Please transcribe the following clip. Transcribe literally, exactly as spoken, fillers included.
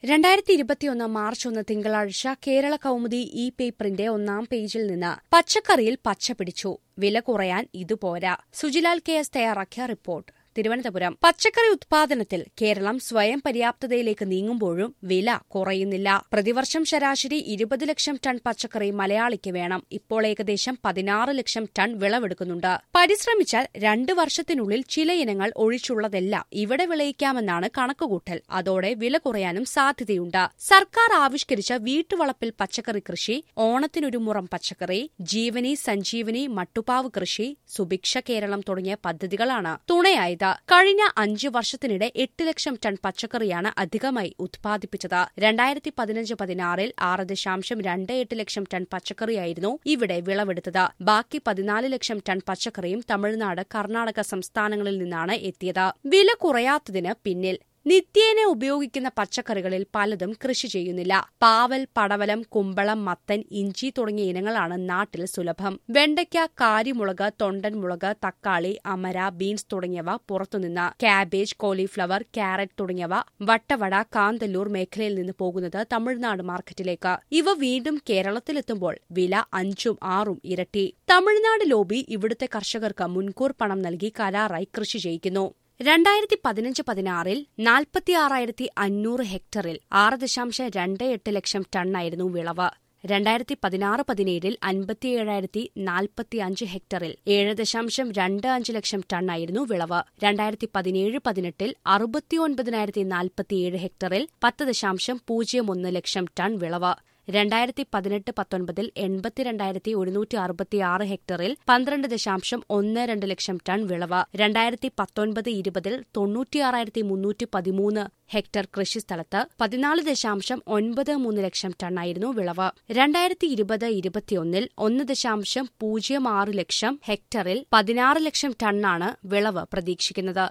രണ്ടായിരത്തി ഇരുപത്തിയൊന്ന് മാർച്ച് ഒന്ന് തിങ്കളാഴ്ച കേരള കൗമുദി ഇ പേപ്പറിന്റെ ഒന്നാം പേജിൽ നിന്ന് പച്ചക്കറിയിൽ പച്ച പിടിച്ചു, വില കുറയാൻ ഇതുപോരാ. സുജിലാൽ കെ എസ് തയ്യാറാക്കിയ റിപ്പോർട്ട്. തിരുവനന്തപുരം. പച്ചക്കറി ഉത്പാദനത്തിൽ കേരളം സ്വയം പര്യാപ്തതയിലേക്ക് നീങ്ങുമ്പോഴും വില കുറയുന്നില്ല. പ്രതിവർഷം ശരാശരി ഇരുപത് ലക്ഷം ടൺ പച്ചക്കറി മലയാളിക്ക് വേണം. ഇപ്പോൾ ഏകദേശം പതിനാറ് ലക്ഷം ടൺ വിളവെടുക്കുന്നുണ്ട്. പരിശ്രമിച്ചാൽ രണ്ട് വർഷത്തിനുള്ളിൽ ചില ഇനങ്ങൾ ഒഴിച്ചുള്ളതെല്ലാം ഇവിടെ വിളയിക്കാമെന്നാണ് കണക്കുകൂട്ടൽ. അതോടെ വില കുറയാനും സാധ്യതയുണ്ട്. സർക്കാർ ആവിഷ്കരിച്ച വീട്ടുവളപ്പിൽ പച്ചക്കറി കൃഷി, ഓണത്തിനൊരു മുറം പച്ചക്കറി, ജീവനി സഞ്ജീവനി മട്ടുപാവ് കൃഷി, സുഭിക്ഷ കേരളം തുടങ്ങിയ പദ്ധതികളാണ് തുണയായത്. കഴിഞ്ഞ അഞ്ചു വർഷത്തിനിടെ എട്ട് ലക്ഷം ടൺ പച്ചക്കറിയാണ് അധികമായി ഉത്പാദിപ്പിച്ചത്. രണ്ടായിരത്തി പതിനഞ്ച് പതിനാറിൽ ആറ് ദശാംശം രണ്ട് എട്ട് ലക്ഷം ടൺ പച്ചക്കറിയായിരുന്നു ഇവിടെ വിളവെടുത്തത്. ബാക്കി പതിനാല് ലക്ഷം ടൺ പച്ചക്കറിയും തമിഴ്നാട്, കർണാടക സംസ്ഥാനങ്ങളിൽ നിന്നാണ് എത്തിയത്. വില കുറയാത്തതിന് പിന്നിൽ നിത്യേന ഉപയോഗിക്കുന്ന പച്ചക്കറികളിൽ പലതും കൃഷി ചെയ്യുന്നില്ല. പാവൽ, പടവലം, കുമ്പളം, മത്തൻ, ഇഞ്ചി തുടങ്ങിയ ഇനങ്ങളാണ് നാട്ടിൽ സുലഭം. വെണ്ടയ്ക്ക, കാരിമുളക്, തൊണ്ടൻ മുളക്, തക്കാളി, അമര, ബീൻസ് തുടങ്ങിയവ പുറത്തുനിന്ന്. കാബേജ്, കോളിഫ്ലവർ, ക്യാരറ്റ് തുടങ്ങിയവ വട്ടവട, കാന്തല്ലൂർ മേഖലയിൽ നിന്ന് പോകുന്നത് തമിഴ്നാട് മാർക്കറ്റിലേക്ക്. ഇവ വീണ്ടും കേരളത്തിലെത്തുമ്പോൾ വില അഞ്ചും ആറും ഇരട്ടി. തമിഴ്നാട് ലോബി ഇവിടുത്തെ കർഷകർക്ക് മുൻകൂർ പണം നൽകി കരാറായി കൃഷി ചെയ്യിക്കുന്നു. രണ്ടായിരത്തി പതിനഞ്ച് പതിനാറിൽ നാൽപ്പത്തിയാറായിരത്തി അഞ്ഞൂറ് ഹെക്ടറിൽ ആറ് ദശാംശം രണ്ട് എട്ട് ലക്ഷം ടണ്ണായിരുന്നു വിളവ്. രണ്ടായിരത്തി പതിനാറ് പതിനേഴിൽ അൻപത്തിയേഴായിരത്തി നാൽപ്പത്തിയഞ്ച് ഹെക്ടറിൽ ഏഴ് ദശാംശം രണ്ട് അഞ്ച് ലക്ഷം ടണ്ണായിരുന്നു വിളവ്. രണ്ടായിരത്തി പതിനേഴ് പതിനെട്ടിൽ അറുപത്തിയൊൻപതിനായിരത്തി നാൽപ്പത്തിയേഴ് ഹെക്ടറിൽ പത്ത് ദശാംശം പൂജ്യം ഒന്ന് ലക്ഷം ടൺ വിളവ്. രണ്ടായിരത്തി പതിനെട്ട് പത്തൊൻപതിൽ എൺപത്തിരണ്ടായിരത്തി ഒരുന്നൂറ്റി അറുപത്തിയാറ് ഹെക്ടറിൽ പന്ത്രണ്ട് ദശാംശം ഒന്ന് രണ്ട് ലക്ഷം ടൺ വിളവ്. രണ്ടായിരത്തി പത്തൊൻപത് ഇരുപതിൽ തൊണ്ണൂറ്റിയാറായിരത്തി മുന്നൂറ്റി പതിമൂന്ന് ഹെക്ടർ കൃഷിസ്ഥലത്ത് പതിനാല് ദശാംശം ഒൻപത് മൂന്ന് ലക്ഷം ടണ്ണായിരുന്നു വിളവ്. രണ്ടായിരത്തി ഇരുപത് ഇരുപത്തിയൊന്നിൽ ഒന്ന് ദശാംശം പൂജ്യം ആറ് ലക്ഷം ഹെക്ടറിൽ പതിനാറ് ലക്ഷം ടണ്ണാണ് വിളവ് പ്രതീക്ഷിക്കുന്നത്.